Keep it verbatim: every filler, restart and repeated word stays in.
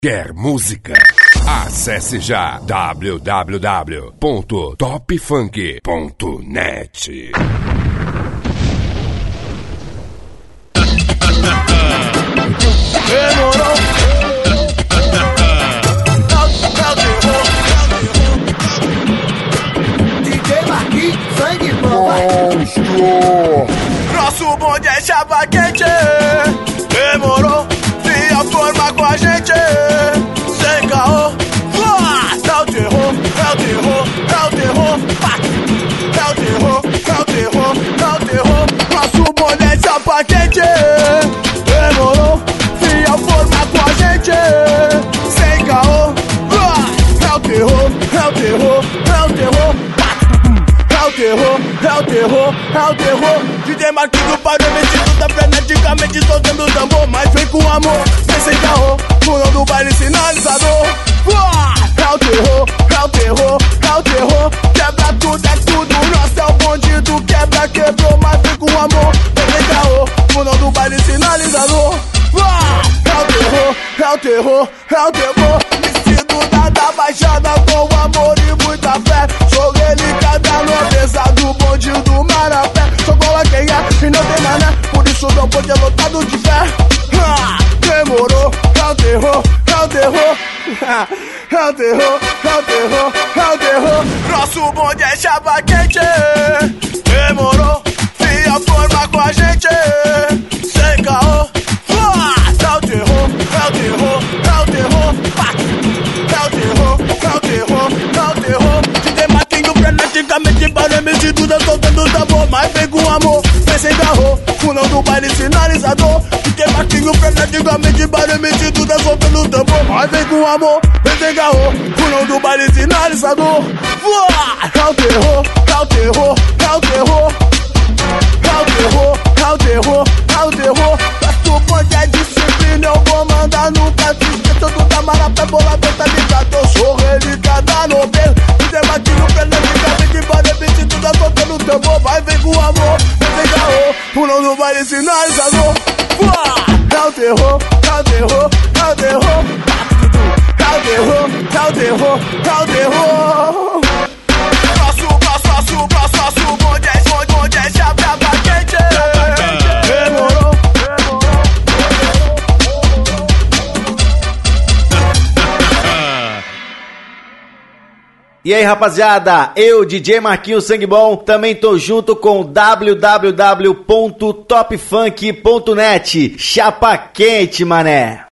Quer música? Acesse já w w w ponto top funk ponto net. Demorou. D J Marquinhos, sangue bom. Nosso bonde é chapa quente. Demorou. Via forma com a gente. Sem caô. É o terror, é o terror, é o terror. É o terror, é o terror, é o terror. Nosso bonde é chapa quente. Demorou. Via forma com a gente. Sem caô. É o terror, é o terror, é o terror. É o terror, é o terror, é o terror. D J Marquinhos para o metido, tá freneticamente soltando o tambor. Mas vem com amor, vem sem caô. Pulando do baile sinalizador. É o terror, é o terror, é o terror. Quebra tudo, é tudo. Nossa, é o bonde do quebra, quebrou. Mas vem com amor, vem sem caô. Pulando do baile sinalizador. É o terror, é o terror, é o terror. Vestido da, da baixada com amor e muita fé. Sou relicada no pesado bonde do Marapé. Só coloquei a e não tem mané. Por isso não pode é lotado de fé. Ah, demorou, é o terror, é o terror. É o terror, é o terror, é o terror. Nosso bonde é chapa quente. Demorou, via forma com a gente. Sem caô. É o terror, é o terror, é o terror. É o terror, é o terror, é o terror. D J Marquinhos freneticamente para o metido, tá soltando o tambor. Mas vem com amor, vem sem carro. Fulão do baile sinalizador. D J Marquinhos freneticamente para o metido, tá soltando o tambor. Mas vem com amor, vem sem carro. Fulão do baile sinalizador. É o terror, é o terror, é o terror. É o terror, é o terror, é o terror. Gasto bonde é disciplina, eu vou mandar no canto. Esqueço do Marapé, bolado, tá ligado. Eu sou relicada no beijo. D J Marquinhos freneticamente para o metido, tá soltando o tambor. Vai, vem com amor, vem sem caô. Pulão do baile sinalizador. É o terror, é o terror, é o terror. É o terror, é o terror, é o terror. Nosso, nosso, nosso, nosso, nosso bonde é, bonde, bonde é chapa quente. Demorou. E aí, rapaziada, eu, D J Marquinhos Sangue Bom, também tô junto com w w w ponto top funk ponto net. Chapa quente, mané.